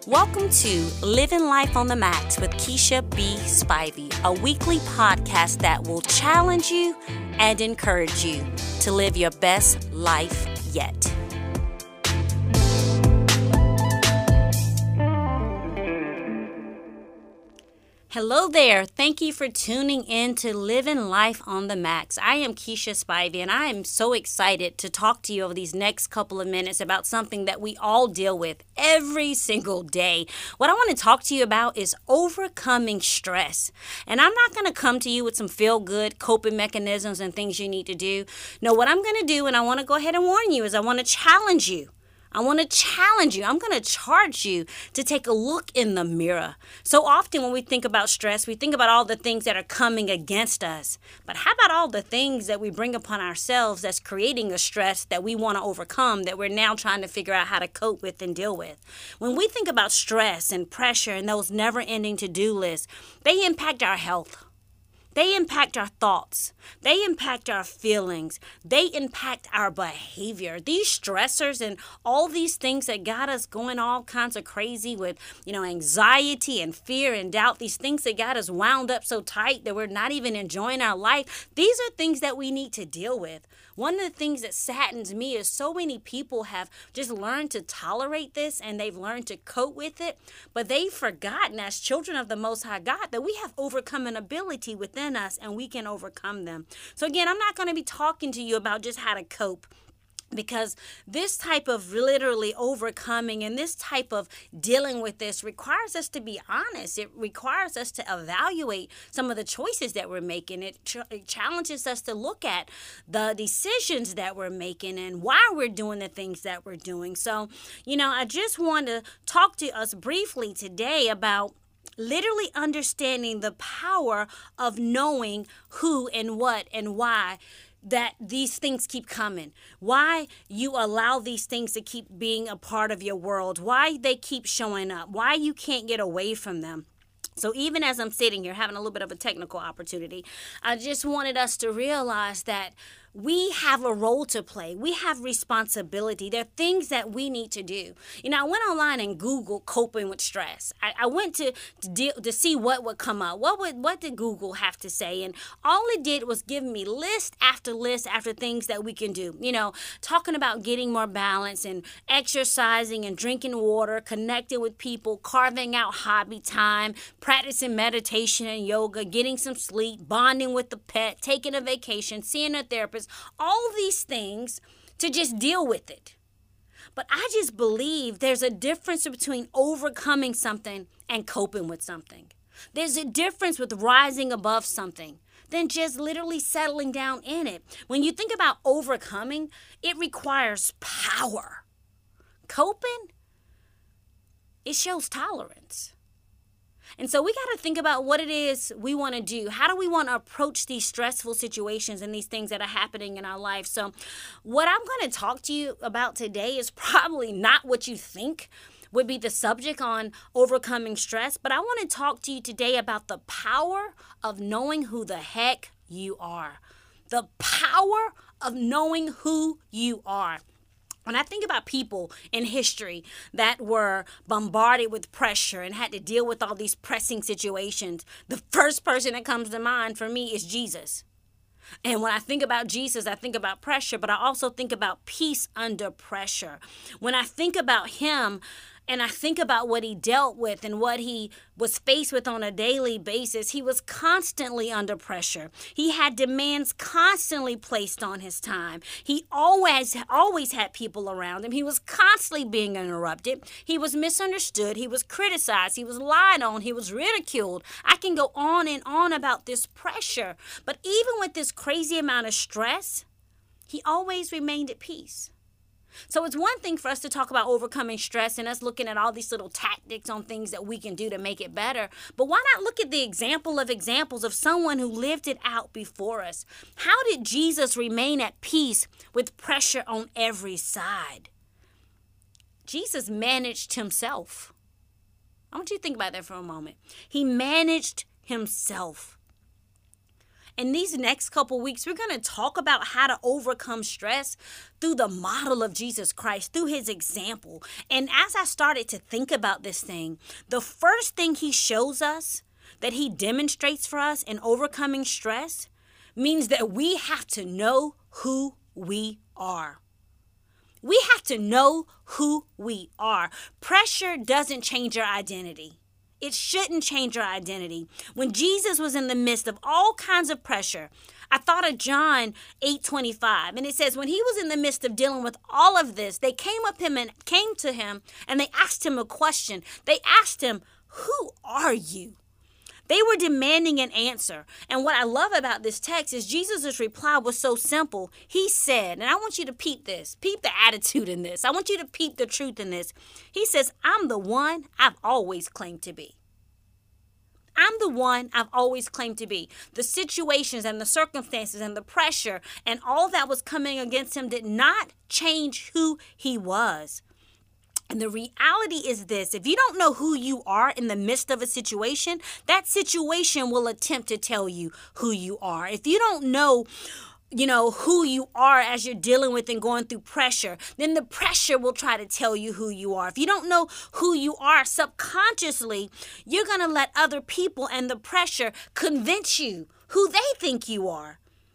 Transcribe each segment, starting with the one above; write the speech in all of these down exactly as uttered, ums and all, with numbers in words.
Welcome to Living Life on the Max with Keisha B. Spivey, a weekly podcast that will challenge you and encourage you to live your best life yet. Hello there. Thank you for tuning in to Living Life on the Max. I am Keisha Spivey, and I am so excited to talk to you over these next couple of minutes about something that we all deal with every single day. What I want to talk to you about is overcoming stress. And I'm not going to come to you with some feel-good coping mechanisms and things you need to do. No, what I'm going to do, and I want to go ahead and warn you, is I want to challenge you. I want to challenge you. I'm going to charge you to take a look in the mirror. So often when we think about stress, we think about all the things that are coming against us. But how about all the things that we bring upon ourselves that's creating a stress that we want to overcome, that we're now trying to figure out how to cope with and deal with? When we think about stress and pressure and those never-ending to-do lists, they impact our health. They impact our thoughts. They impact our feelings. They impact our behavior. These stressors and all these things that got us going all kinds of crazy with, you know, anxiety and fear and doubt, these things that got us wound up so tight that we're not even enjoying our life, these are things that we need to deal with. One of the things that saddens me is so many people have just learned to tolerate this and they've learned to cope with it, but they've forgotten as children of the Most High God that we have overcome an ability within us and we can overcome them. So again, I'm not going to be talking to you about just how to cope, because this type of literally overcoming and this type of dealing with this requires us to be honest. It requires us to evaluate some of the choices that we're making. It, ch- it challenges us to look at the decisions that we're making and why we're doing the things that we're doing. So, you know, I just want to talk to us briefly today about literally understanding the power of knowing who and what and why that these things keep coming, why you allow these things to keep being a part of your world, why they keep showing up, why you can't get away from them. So even as I'm sitting here having a little bit of a technical opportunity, I just wanted us to realize that we have a role to play. We have responsibility. There are things that we need to do. You know, I went online and Googled coping with stress. I, I went to to, deal, to see what would come up. What would what did Google have to say? And all it did was give me list after list after things that we can do. You know, talking about getting more balance and exercising and drinking water, connecting with people, carving out hobby time, practicing meditation and yoga, getting some sleep, bonding with the pet, taking a vacation, seeing a therapist. All these things to just deal with it. But I just believe there's a difference between overcoming something and coping with something. There's a difference with rising above something than just literally settling down in it. When you think about overcoming, it requires power. Coping, it shows tolerance. And so we got to think about what it is we want to do. How do we want to approach these stressful situations and these things that are happening in our life? So what I'm going to talk to you about today is probably not what you think would be the subject on overcoming stress, but I want to talk to you today about the power of knowing who the heck you are. The power of knowing who you are. When I think about people in history that were bombarded with pressure and had to deal with all these pressing situations, the first person that comes to mind for me is Jesus. And when I think about Jesus, I think about pressure, but I also think about peace under pressure. When I think about him, and I think about what he dealt with and what he was faced with on a daily basis, he was constantly under pressure. He had demands constantly placed on his time. He always, always had people around him. He was constantly being interrupted. He was misunderstood. He was criticized. He was lied on. He was ridiculed. I can go on and on about this pressure. But even with this crazy amount of stress, he always remained at peace. So it's one thing for us to talk about overcoming stress and us looking at all these little tactics on things that we can do to make it better. But why not look at the example of examples of someone who lived it out before us? How did Jesus remain at peace with pressure on every side? Jesus managed himself. I want you to think about that for a moment. He managed himself. In these next couple weeks, we're going to talk about how to overcome stress through the model of Jesus Christ, through his example. And as I started to think about this thing, the first thing he shows us, that he demonstrates for us in overcoming stress, means that we have to know who we are. We have to know who we are. Pressure doesn't change your identity. It shouldn't change your identity. When Jesus was in the midst of all kinds of pressure, I thought of John eight twenty-five, and it says, when he was in the midst of dealing with all of this, they came up him and came to him and they asked him a question. They asked him, "Who are you?" They were demanding an answer. And what I love about this text is Jesus' reply was so simple. He said, and I want you to peep this, peep the attitude in this. I want you to peep the truth in this. He says, I'm the one I've always claimed to be. I'm the one I've always claimed to be. The situations and the circumstances and the pressure and all that was coming against him did not change who he was. And the reality is this: if you don't know who you are in the midst of a situation, that situation will attempt to tell you who you are. If you don't know, you know, who you are as you're dealing with and going through pressure, then the pressure will try to tell you who you are. If you don't know who you are subconsciously, you're going to let other people and the pressure convince you who they think you are.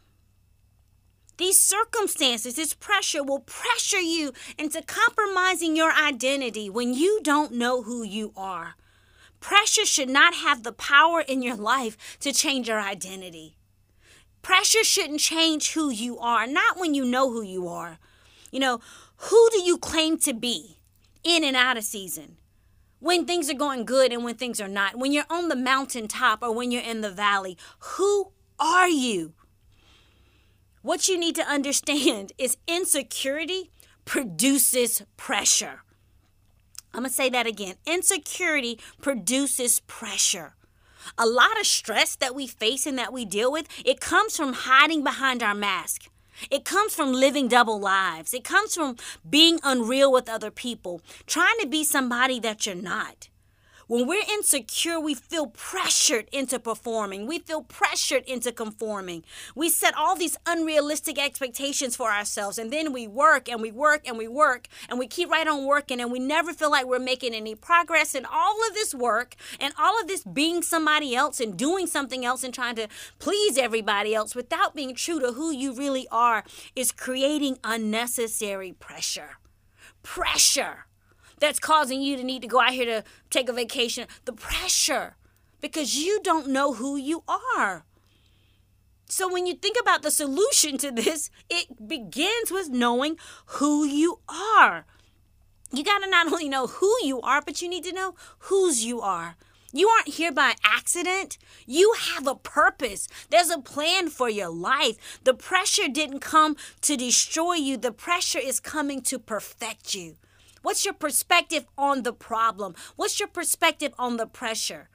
These circumstances, this pressure will pressure you into compromising your identity when you don't know who you are. Pressure should not have the power in your life to change your identity. Pressure shouldn't change who you are, not when you know who you are. You know, who do you claim to be in and out of season? When things are going good and when things are not. When you're on the mountaintop or when you're in the valley, who are you? What you need to understand is insecurity produces pressure. I'm going to say that again. Insecurity produces pressure. A lot of stress that we face and that we deal with, it comes from hiding behind our mask. It comes from living double lives. It comes from being unreal with other people, trying to be somebody that you're not. When we're insecure, we feel pressured into performing. We feel pressured into conforming. We set all these unrealistic expectations for ourselves, and then we work and we work and we work and we keep right on working, and we never feel like we're making any progress. And all of this work and all of this being somebody else and doing something else and trying to please everybody else without being true to who you really are is creating unnecessary pressure. Pressure. That's causing you to need to go out here to take a vacation. The pressure, because you don't know who you are. So when you think about the solution to this, it begins with knowing who you are. You got to not only know who you are, but you need to know whose you are. You aren't here by accident. You have a purpose. There's a plan for your life. The pressure didn't come to destroy you. The pressure is coming to perfect you. What's your perspective on the problem? What's your perspective on the pressure?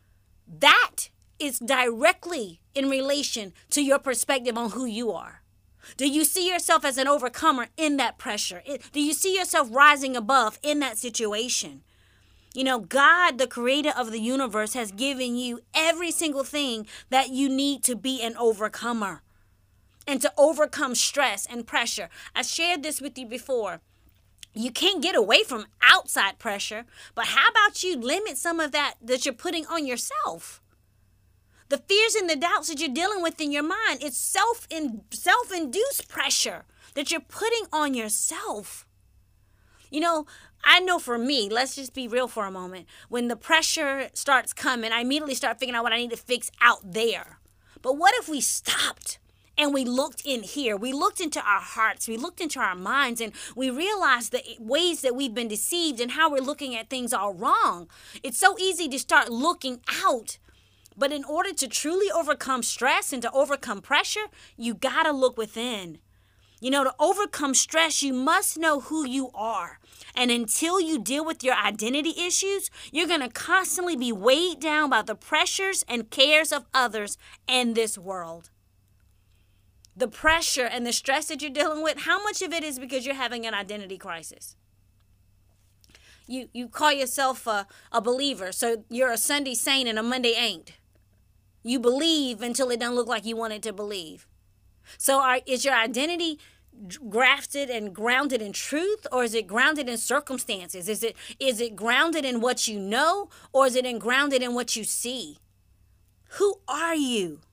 That is directly in relation to your perspective on who you are. Do you see yourself as an overcomer in that pressure? Do you see yourself rising above in that situation? You know, God, the creator of the universe, has given you every single thing that you need to be an overcomer and to overcome stress and pressure. I shared this with you before. You can't get away from outside pressure, but how about you limit some of that that you're putting on yourself? The fears and the doubts that you're dealing with in your mind, it's self in, self-induced pressure that you're putting on yourself. You know, I know for me, let's just be real for a moment. When the pressure starts coming, I immediately start figuring out what I need to fix out there. But what if we stopped? And we looked in here, we looked into our hearts, we looked into our minds, and we realized the ways that we've been deceived and how we're looking at things all wrong. It's so easy to start looking out. But in order to truly overcome stress and to overcome pressure, you gotta look within. You know, to overcome stress, you must know who you are. And until you deal with your identity issues, you're gonna constantly be weighed down by the pressures and cares of others in this world. The pressure and the stress that you're dealing with, how much of it is because you're having an identity crisis? You you call yourself a, a believer, so you're a Sunday saint and a Monday ain't. You believe until it doesn't look like you want it to believe. So are, is your identity grafted and grounded in truth, or is it grounded in circumstances? Is it is it grounded in what you know, or is it in grounded in what you see? Who are you?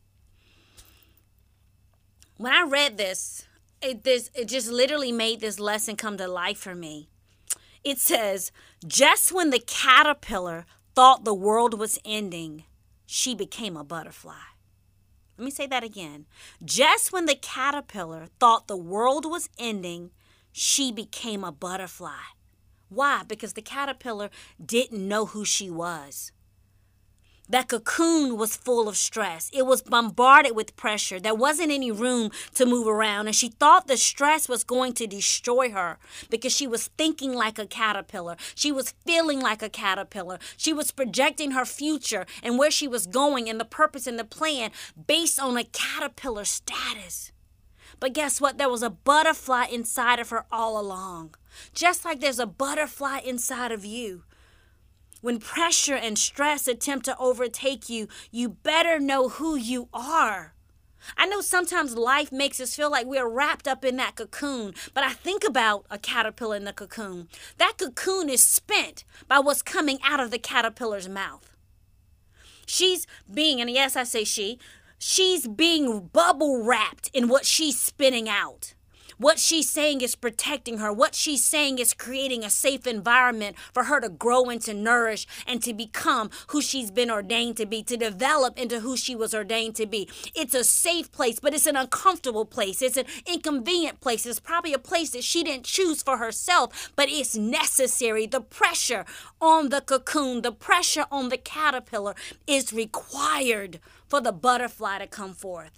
When I read this, it this it just literally made this lesson come to life for me. It says, just when the caterpillar thought the world was ending, she became a butterfly. Let me say that again. Just when the caterpillar thought the world was ending, she became a butterfly. Why? Because the caterpillar didn't know who she was. That cocoon was full of stress. It was bombarded with pressure. There wasn't any room to move around. And she thought the stress was going to destroy her because she was thinking like a caterpillar. She was feeling like a caterpillar. She was projecting her future and where she was going and the purpose and the plan based on a caterpillar status. But guess what? There was a butterfly inside of her all along. Just like there's a butterfly inside of you. When pressure and stress attempt to overtake you, you better know who you are. I know sometimes life makes us feel like we're wrapped up in that cocoon, but I think about a caterpillar in the cocoon. That cocoon is spent by what's coming out of the caterpillar's mouth. She's being, and yes, I say she, she's being bubble wrapped in what she's spitting out. What she's saying is protecting her. What she's saying is creating a safe environment for her to grow and to nourish and to become who she's been ordained to be, to develop into who she was ordained to be. It's a safe place, but it's an uncomfortable place. It's an inconvenient place. It's probably a place that she didn't choose for herself, but it's necessary. The pressure on the cocoon, the pressure on the caterpillar is required for the butterfly to come forth.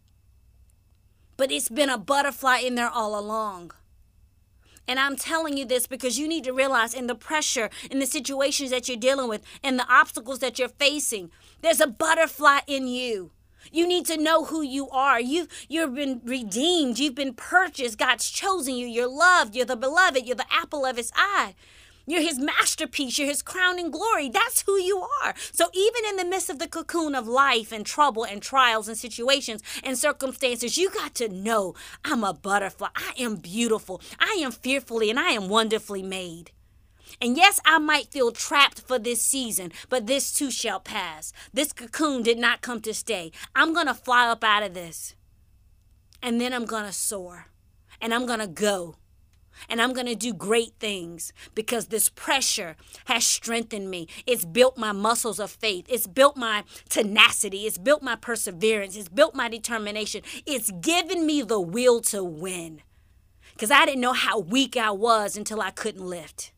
But it's been a butterfly in there all along. And I'm telling you this because you need to realize in the pressure, in the situations that you're dealing with, and the obstacles that you're facing, there's a butterfly in you. You need to know who you are. You've, you've been redeemed. You've been purchased. God's chosen you. You're loved. You're the beloved. You're the apple of his eye. You're his masterpiece. You're his crowning glory. That's who you are. So even in the midst of the cocoon of life and trouble and trials and situations and circumstances, you got to know I'm a butterfly. I am beautiful. I am fearfully and I am wonderfully made. And yes, I might feel trapped for this season, but this too shall pass. This cocoon did not come to stay. I'm going to fly up out of this. And then I'm going to soar. And I'm going to go. And I'm going to do great things because this pressure has strengthened me. It's built my muscles of faith. It's built my tenacity. It's built my perseverance. It's built my determination. It's given me the will to win because I didn't know how weak I was until I couldn't lift.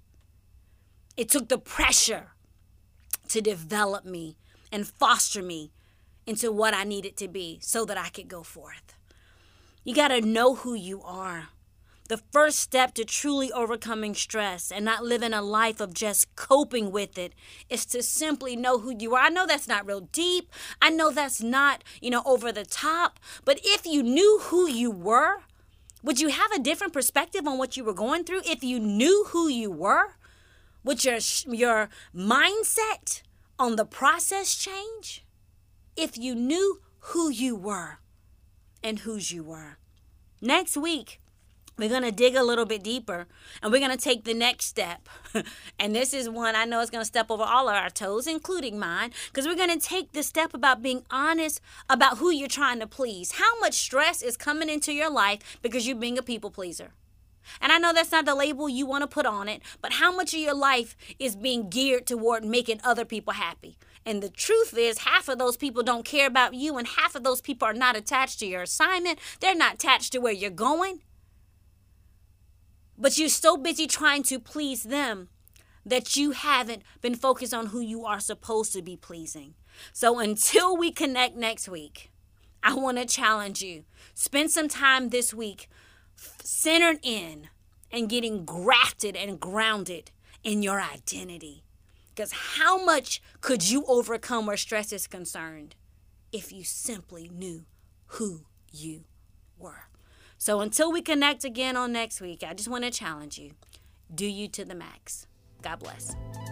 It took the pressure to develop me and foster me into what I needed to be so that I could go forth. You got to know who you are. The first step to truly overcoming stress and not living a life of just coping with it is to simply know who you are. I know that's not real deep. I know that's not, you know, over the top. But if you knew who you were, would you have a different perspective on what you were going through? If you knew who you were, would your, your mindset on the process change? If you knew who you were and whose you were. Next week, we're going to dig a little bit deeper and we're going to take the next step. And this is one I know is going to step over all of our toes, including mine, because we're going to take the step about being honest about who you're trying to please. How much stress is coming into your life because you're being a people pleaser? And I know that's not the label you want to put on it, but how much of your life is being geared toward making other people happy? And the truth is, half of those people don't care about you, and half of those people are not attached to your assignment. They're not attached to where you're going. But you're so busy trying to please them that you haven't been focused on who you are supposed to be pleasing. So until we connect next week, I want to challenge you. Spend some time this week centered in and getting grafted and grounded in your identity. Because how much could you overcome where stress is concerned if you simply knew who you were? So until we connect again on next week, I just want to challenge you. Do you to the max. God bless.